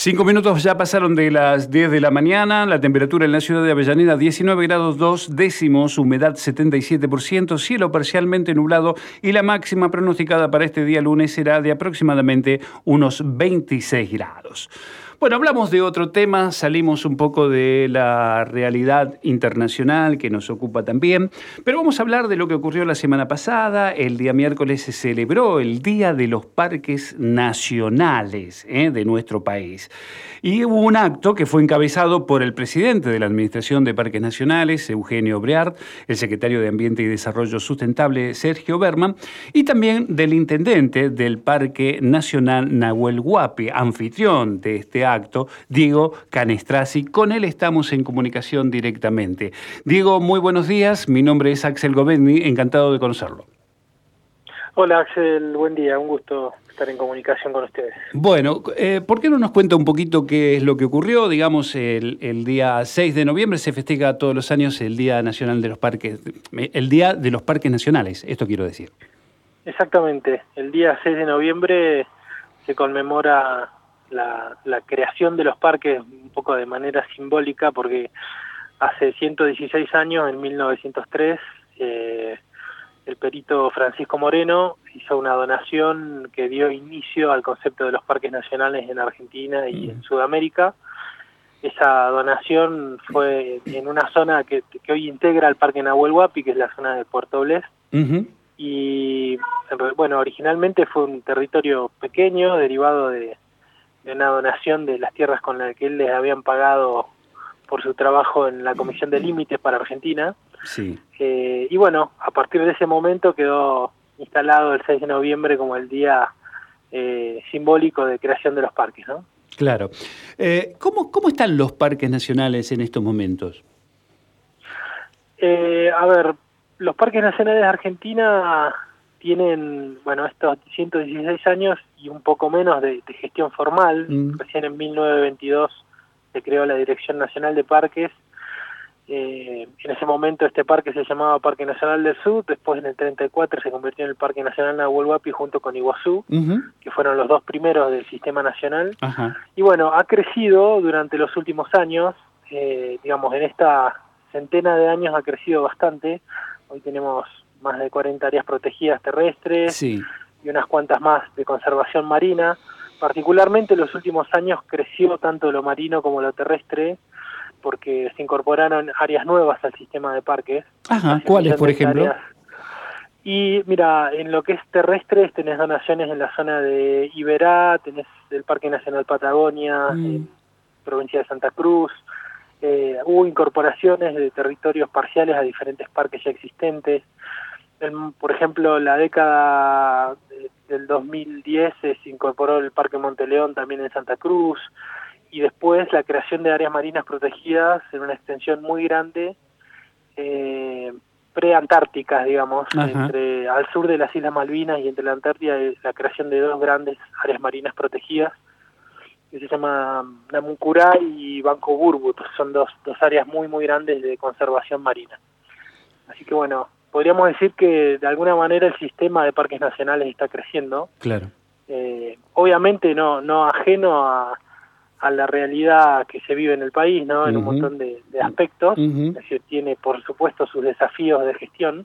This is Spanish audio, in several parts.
5 minutos ya pasaron de las 10 de la mañana, la temperatura en la ciudad de Avellaneda 19 grados 2 décimos, humedad 77%, cielo parcialmente nublado y la máxima pronosticada para este día lunes será de aproximadamente unos 26 grados. Bueno, hablamos de otro tema, salimos un poco de la realidad internacional que nos ocupa también, pero vamos a hablar de lo que ocurrió la semana pasada. El día miércoles se celebró el Día de los Parques Nacionales de nuestro país. Y hubo un acto que fue encabezado por el presidente de la Administración de Parques Nacionales, Eugenio Breart, el secretario de Ambiente y Desarrollo Sustentable, Sergio Berman, y también del intendente del Parque Nacional Nahuel Huapi, anfitrión de este acto, Diego Canestrasi. Con él estamos en comunicación directamente. Diego, muy buenos días. Mi nombre es Axel Govendi, encantado de conocerlo. Hola Axel, buen día, un gusto estar en comunicación con ustedes. Bueno, ¿por qué no nos cuenta un poquito qué es lo que ocurrió? Digamos, el día 6 de noviembre se festeja todos los años el Día Nacional de los Parques, el Día de los Parques Nacionales, esto quiero decir. Exactamente, el día 6 de noviembre se conmemora la creación de los parques un poco de manera simbólica porque hace 116 años, en 1903, el perito Francisco Moreno hizo una donación que dio inicio al concepto de los parques nacionales en Argentina y en Sudamérica. Esa donación fue en una zona que hoy integra el Parque Nahuel Huapi, que es la zona de Puerto Blés. Y bueno, originalmente fue un territorio pequeño, derivado de una donación de las tierras con las que él les habían pagado por su trabajo en la Comisión de Límites para Argentina. Sí. Y bueno, a partir de ese momento quedó instalado el 6 de noviembre como el día simbólico de creación de los parques, ¿no? Claro. ¿Cómo están los parques nacionales en estos momentos? A ver, los parques nacionales de Argentina tienen, bueno, estos 116 años y un poco menos de gestión formal. Recién en 1922 se creó la Dirección Nacional de Parques. En ese momento este parque se llamaba Parque Nacional del Sur, después en el 34 se convirtió en el Parque Nacional Nahuel Huapi junto con Iguazú, que fueron los dos primeros del sistema nacional. Y bueno, ha crecido durante los últimos años, digamos, en esta centena de años ha crecido bastante. Hoy tenemos más de 40 áreas protegidas terrestres y unas cuantas más de conservación marina. Particularmente en los últimos años creció tanto lo marino como lo terrestre, porque se incorporaron áreas nuevas al sistema de parques. ¿Cuáles, por ejemplo? Y mira, en lo que es terrestres tenés donaciones en la zona de Iberá, tenés el Parque Nacional Patagonia, en provincia de Santa Cruz. Hubo incorporaciones de territorios parciales a diferentes parques ya existentes. Por ejemplo, la década del 2010 se incorporó el Parque Monteleón también en Santa Cruz. Y después la creación de áreas marinas protegidas en una extensión muy grande, preantárticas, digamos, al sur de las Islas Malvinas y entre la Antártida, la creación de dos grandes áreas marinas protegidas, que se llama Namuncurá y Banco Burbut. Son dos áreas muy, muy grandes de conservación marina. Así que bueno, podríamos decir que de alguna manera el sistema de parques nacionales está creciendo. Claro. Obviamente no ajeno a la realidad que se vive en el país, ¿no? En un montón de aspectos. Es decir, tiene por supuesto sus desafíos de gestión.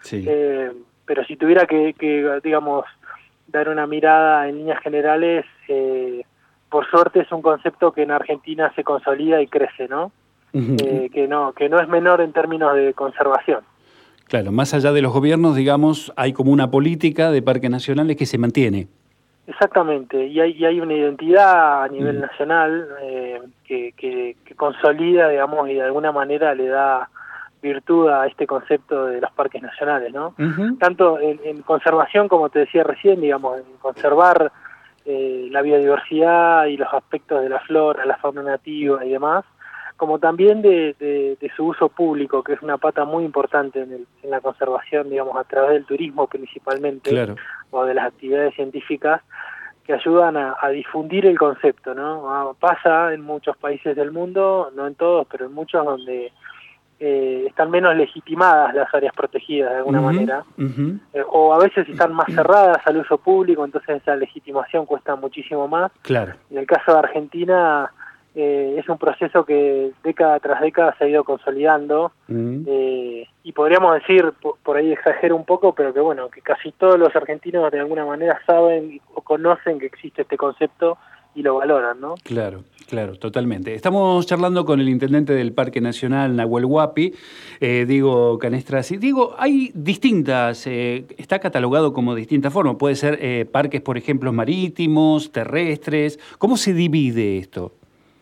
Pero si tuviera que digamos, dar una mirada en líneas generales, por suerte es un concepto que en Argentina se consolida y crece, ¿no? Que no es menor en términos de conservación. Claro, más allá de los gobiernos, digamos, hay como una política de parques nacionales que se mantiene. Exactamente, y hay una identidad a nivel nacional que consolida, digamos, y de alguna manera le da virtud a este concepto de los parques nacionales, ¿no? Tanto en conservación, como te decía recién, digamos, en conservar la biodiversidad y los aspectos de la flora, la fauna nativa y demás, como también de su uso público, que es una pata muy importante en la conservación, digamos, a través del turismo principalmente, o de las actividades científicas, que ayudan a difundir el concepto, ¿no? Pasa en muchos países del mundo, no en todos, pero en muchos, donde están menos legitimadas las áreas protegidas de alguna manera, Uh-huh. O a veces están más cerradas al uso público, entonces esa legitimación cuesta muchísimo más. Claro. En el caso de Argentina, es un proceso que década tras década se ha ido consolidando, y podríamos decir, por ahí exagero un poco, pero que bueno, que casi todos los argentinos de alguna manera saben o conocen que existe este concepto y lo valoran, ¿no? Claro, claro, totalmente. Estamos charlando con el intendente del Parque Nacional, Nahuel Huapi, Diego Canestrasi. Diego, hay distintas, está catalogado como distintas formas. Puede ser parques, por ejemplo, marítimos, terrestres. ¿Cómo se divide esto?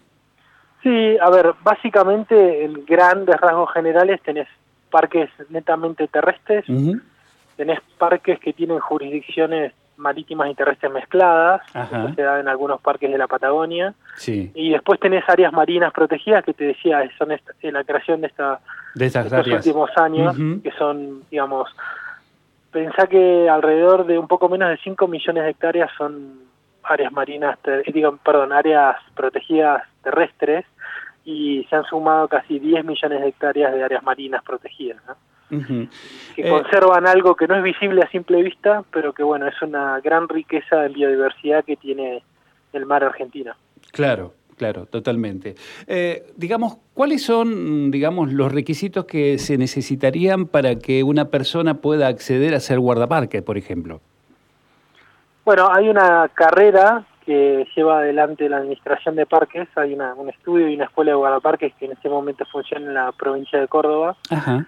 Sí, a ver, básicamente en grandes rasgos generales tenés parques netamente terrestres, Uh-huh. tenés parques que tienen jurisdicciones marítimas y terrestres mezcladas, Ajá. eso se da en algunos parques de la Patagonia, Sí. y después tenés áreas marinas protegidas que te decía, son la creación de estas estos áreas. últimos años, Uh-huh. que son, digamos, pensá que alrededor de un poco menos de 5 millones de hectáreas son áreas marinas, áreas protegidas terrestres, y se han sumado casi 10 millones de hectáreas de áreas marinas protegidas, ¿no? Uh-huh. Que conservan algo que no es visible a simple vista, pero que bueno, es una gran riqueza de biodiversidad que tiene el mar argentino. Claro, claro, totalmente. Digamos, ¿cuáles son, digamos, los requisitos que se necesitarían para que una persona pueda acceder a ser guardaparque, por ejemplo? Bueno, hay una carrera que lleva adelante la Administración de Parques, hay un estudio y una escuela de guardaparques que en este momento funciona en la provincia de Córdoba. Ajá.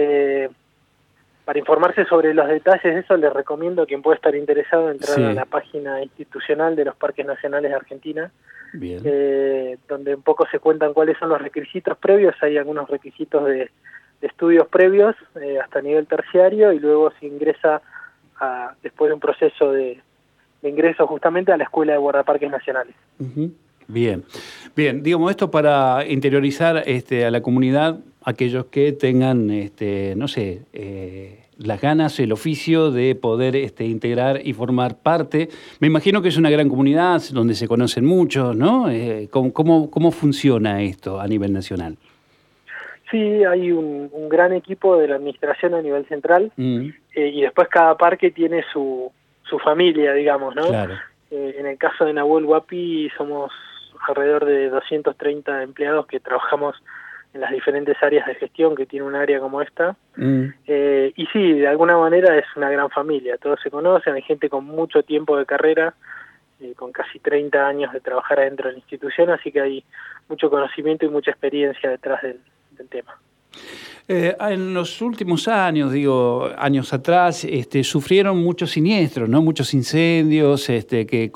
Para informarse sobre los detalles de eso, les recomiendo a quien pueda estar interesado entrar Sí. a la página institucional de los Parques Nacionales de Argentina, Bien. donde un poco se cuentan cuáles son los requisitos previos. Hay algunos requisitos de estudios previos hasta nivel terciario, y luego se ingresa después de un proceso de ingreso justamente a la Escuela de Guardaparques Nacionales. Uh-huh. Bien, bien, digamos esto para interiorizar a la comunidad, aquellos que tengan, no sé, las ganas, el oficio de poder integrar y formar parte. Me imagino que es una gran comunidad donde se conocen muchos, ¿no? ¿Cómo funciona esto a nivel nacional? Sí, hay un gran equipo de la administración a nivel central, y después cada parque tiene su familia, digamos, ¿no? Claro. En el caso de Nahuel Huapi somos alrededor de 230 empleados que trabajamos en las diferentes áreas de gestión que tiene un área como esta. Y sí, de alguna manera es una gran familia, todos se conocen, hay gente con mucho tiempo de carrera, con casi 30 años de trabajar adentro de la institución, así que hay mucho conocimiento y mucha experiencia detrás del tema. En los últimos años, años atrás, sufrieron muchos siniestros, ¿no? Muchos incendios que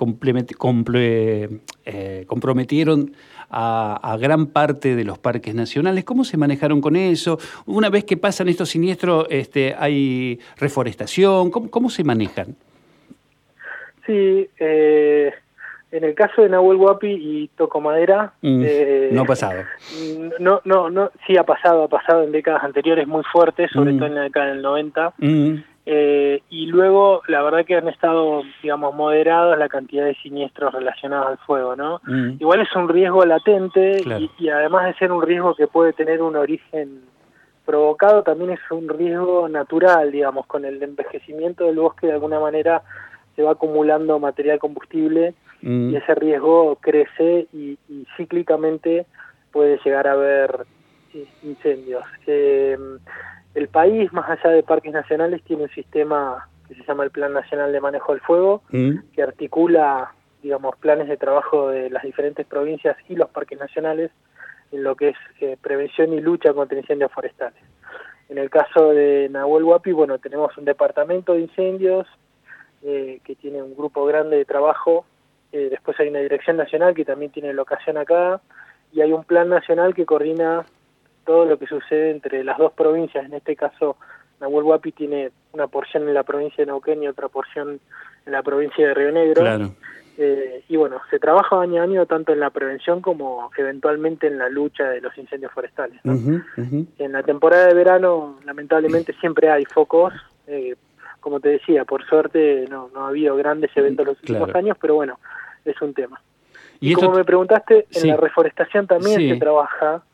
comprometieron a gran parte de los parques nacionales. ¿Cómo se manejaron con eso? Una vez que pasan estos siniestros, ¿hay reforestación? ¿Cómo se manejan? Sí, en el caso de Nahuel Huapi y Toco Madera, no ha pasado. No, sí ha pasado en décadas anteriores muy fuertes, sobre todo en la década del 90, y luego la verdad que han estado, digamos, moderados la cantidad de siniestros relacionados al fuego, ¿no? Igual es un riesgo latente, claro. y además de ser un riesgo que puede tener un origen provocado, también es un riesgo natural, digamos, con el envejecimiento del bosque de alguna manera se va acumulando material combustible, y ese riesgo crece y cíclicamente puede llegar a haber incendios. El país, más allá de parques nacionales, tiene un sistema que se llama el Plan Nacional de Manejo del Fuego, que articula, digamos, planes de trabajo de las diferentes provincias y los parques nacionales en lo que es prevención y lucha contra incendios forestales. En el caso de Nahuel Huapi, bueno, tenemos un departamento de incendios que tiene un grupo grande de trabajo. Después hay una dirección nacional que también tiene locación acá, y hay un plan nacional que coordina todo lo que sucede entre las dos provincias. En este caso, Nahuel Huapi tiene una porción en la provincia de Neuquén y otra porción en la provincia de Río Negro. Claro. Y bueno, se trabaja año a año tanto en la prevención como eventualmente en la lucha de los incendios forestales, ¿no? En la temporada de verano, lamentablemente, siempre hay focos. Como te decía, por suerte no ha habido grandes eventos los últimos años, pero bueno, es un tema. Y como me preguntaste, en la reforestación también se trabaja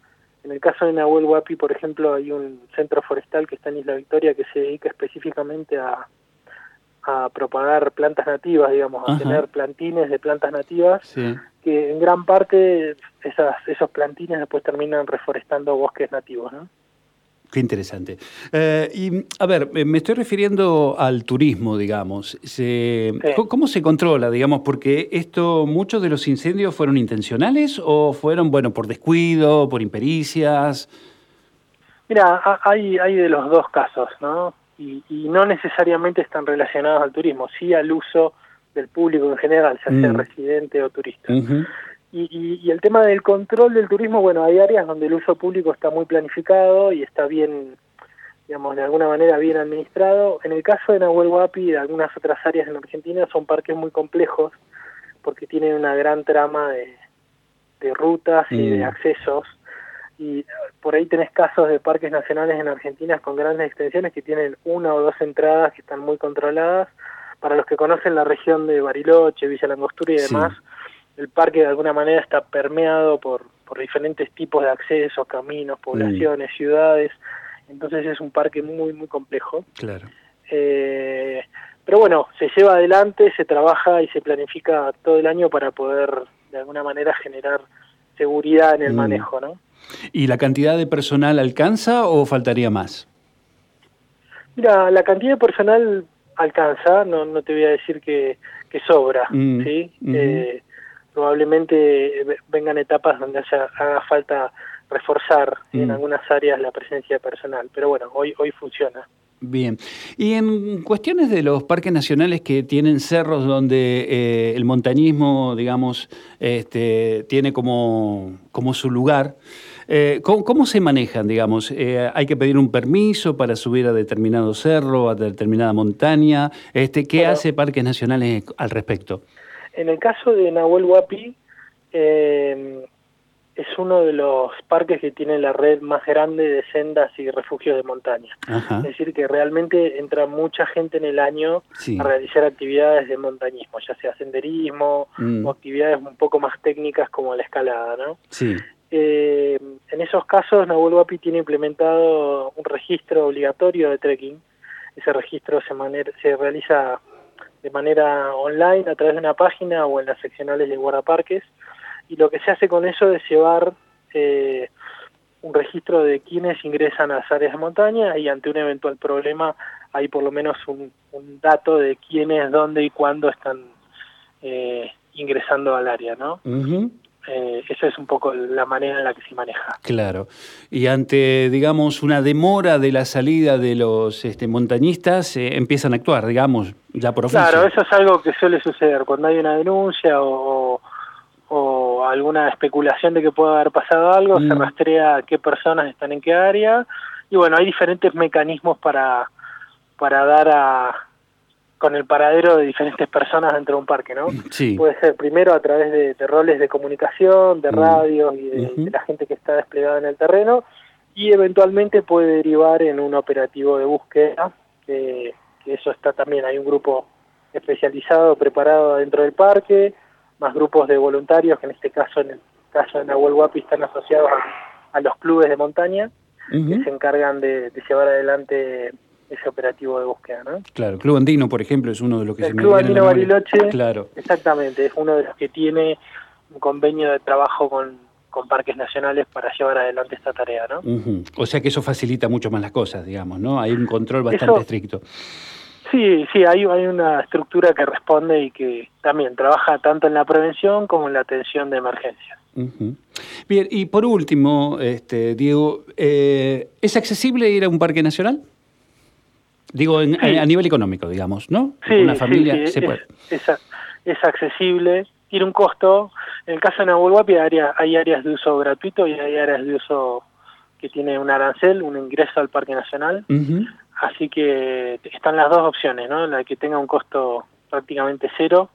En el caso de Nahuel Huapi, por ejemplo, hay un centro forestal que está en Isla Victoria que se dedica específicamente a propagar plantas nativas, digamos, a tener plantines de plantas nativas, que en gran parte esos plantines después terminan reforestando bosques nativos, ¿no? Qué interesante. Y, a ver, me estoy refiriendo al turismo, digamos. ¿Cómo se controla, digamos? Porque muchos de los incendios fueron intencionales o fueron, bueno, por descuido, por impericias. Mira, hay de los dos casos, ¿no? Y no necesariamente están relacionados al turismo, sí al uso del público en general, ya sea residente o turista. Y el tema del control del turismo, bueno, hay áreas donde el uso público está muy planificado y está bien, digamos, de alguna manera bien administrado. En el caso de Nahuel Huapi y de algunas otras áreas en Argentina son parques muy complejos porque tienen una gran trama de rutas y de accesos. Y por ahí tenés casos de parques nacionales en Argentina con grandes extensiones que tienen una o dos entradas que están muy controladas. Para los que conocen la región de Bariloche, Villa Langostura y demás, el parque de alguna manera está permeado por diferentes tipos de accesos, caminos, poblaciones, ciudades. Entonces es un parque muy, muy complejo. Claro. Pero bueno, se lleva adelante, se trabaja y se planifica todo el año para poder de alguna manera generar seguridad en el manejo, ¿no? ¿Y la cantidad de personal alcanza o faltaría más? Mira, la cantidad de personal alcanza, no te voy a decir que sobra, ¿sí? Probablemente vengan etapas donde haga falta reforzar en algunas áreas la presencia de personal, pero bueno, hoy funciona. Bien. Y en cuestiones de los parques nacionales que tienen cerros donde el montañismo, digamos, tiene como su lugar, ¿cómo se manejan, digamos? ¿Hay que pedir un permiso para subir a determinado cerro, a determinada montaña? ¿Qué hace Parques Nacionales al respecto? En el caso de Nahuel Huapi, es uno de los parques que tiene la red más grande de sendas y refugios de montaña. Es decir, que realmente entra mucha gente en el año a realizar actividades de montañismo, ya sea senderismo o actividades un poco más técnicas como la escalada, ¿no? En esos casos, Nahuel Huapi tiene implementado un registro obligatorio de trekking. Ese registro se realiza de manera online a través de una página o en las seccionales de guardaparques, y lo que se hace con eso es llevar un registro de quienes ingresan a las áreas de montaña, y ante un eventual problema hay por lo menos un dato de quiénes, dónde y cuándo están ingresando al área, ¿no? Esa es un poco la manera en la que se maneja. Claro. Y ante, digamos, una demora de la salida de los montañistas, empiezan a actuar, digamos, ya por oficio. Claro, eso es algo que suele suceder cuando hay una denuncia o alguna especulación de que pueda haber pasado algo, se rastrea qué personas están en qué área, y bueno, hay diferentes mecanismos para dar con el paradero de diferentes personas dentro de un parque, ¿no? Puede ser primero a través de roles de comunicación, de radios y de la gente que está desplegada en el terreno, y eventualmente puede derivar en un operativo de búsqueda, que eso está también, hay un grupo especializado, preparado dentro del parque, más grupos de voluntarios, que en este caso, en el caso de Nahuel Huapi, están asociados a los clubes de montaña, que se encargan de llevar adelante ese operativo de búsqueda, ¿no? Claro, Club Andino, por ejemplo, es uno de los que el Club Andino Bariloche, claro. Exactamente, es uno de los que tiene un convenio de trabajo con parques nacionales para llevar adelante esta tarea, ¿no? O sea que eso facilita mucho más las cosas, digamos, ¿no? Hay un control bastante estricto. Sí, hay una estructura que responde y que también trabaja tanto en la prevención como en la atención de emergencias. Bien, y por último, Diego, ¿es accesible ir a un parque nacional? Digo, a nivel económico, digamos, ¿no? Sí, una familia se puede. Es accesible, tiene un costo. En el caso de Nahuel Huapi hay áreas de uso gratuito y hay áreas de uso que tiene un arancel, un ingreso al Parque Nacional. Así que están las dos opciones, ¿no? La que tenga un costo prácticamente cero,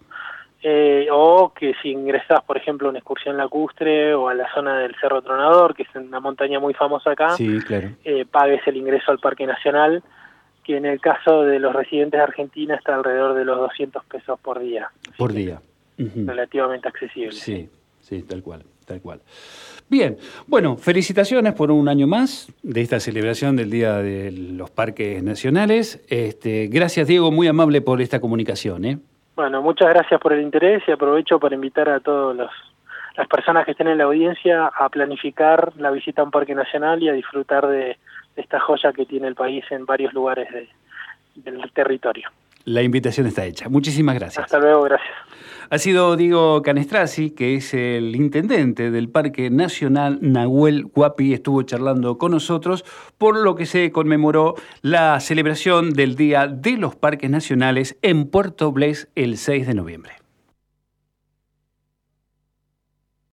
o que si ingresás, por ejemplo, a una excursión lacustre o a la zona del Cerro Tronador, que es una montaña muy famosa acá, claro. Pagues el ingreso al Parque Nacional, que en el caso de los residentes de Argentina está alrededor de los 200 pesos por día. Por día. Relativamente accesible. Sí. Sí, tal cual, tal cual. Bien, bueno, felicitaciones por un año más de esta celebración del Día de los Parques Nacionales. Gracias, Diego, muy amable por esta comunicación, ¿eh? Bueno, muchas gracias por el interés y aprovecho para invitar a todas las personas que estén en la audiencia a planificar la visita a un parque nacional y a disfrutar de esta joya que tiene el país en varios lugares del territorio. La invitación está hecha. Muchísimas gracias. Hasta luego, gracias. Ha sido Diego Canestrasi, que es el intendente del Parque Nacional Nahuel Huapi, estuvo charlando con nosotros, por lo que se conmemoró la celebración del Día de los Parques Nacionales en Puerto Blés el 6 de noviembre.